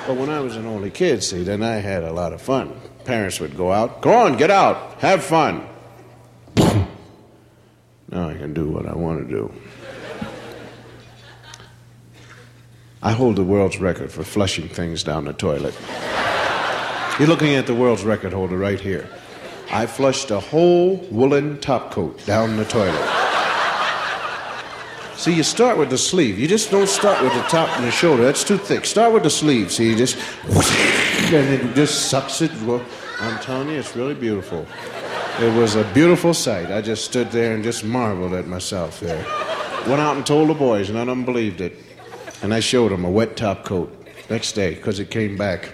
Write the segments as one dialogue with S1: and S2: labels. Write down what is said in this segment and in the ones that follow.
S1: But when I was an only kid, see, then I had a lot of fun. Parents would go out. Go on, get out. Have fun. Now I can do what I want to do. I hold the world's record for flushing things down the toilet. You're looking at the world's record holder right here. I flushed a whole woolen topcoat down the toilet. See, you start with the sleeve. You just don't start with the top and the shoulder. That's too thick. Start with the sleeve. See, you just... and it just sucks it. Well, I'm telling you, it's really beautiful. It was a beautiful sight. I just stood there and just marveled at myself there. Went out and told the boys, none of them believed it. And I showed them a wet top coat next day, because it came back.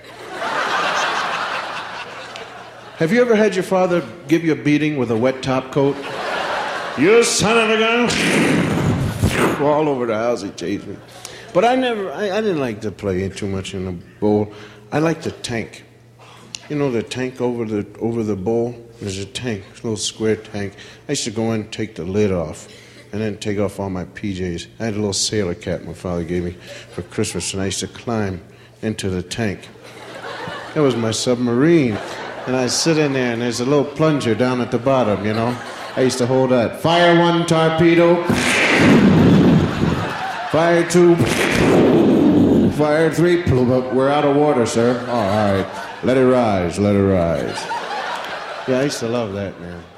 S1: Have you ever had your father give you a beating with a wet top coat? You son of a gun! All over the house, he chased me. But I didn't like to play too much in the bowl. I liked the tank. You know the tank over the bowl? There's a tank, a little square tank. I used to go in and take the lid off, and then take off all my PJs. I had a little sailor cap my father gave me for Christmas, and I used to climb into the tank. That was my submarine. And I sit in there, and there's a little plunger down at the bottom, you know. I used to hold that. Fire 1 torpedo. Fire 2. Fire 3. We're out of water, sir. Oh, all right. Let it rise, let it rise. Yeah, I used to love that, man.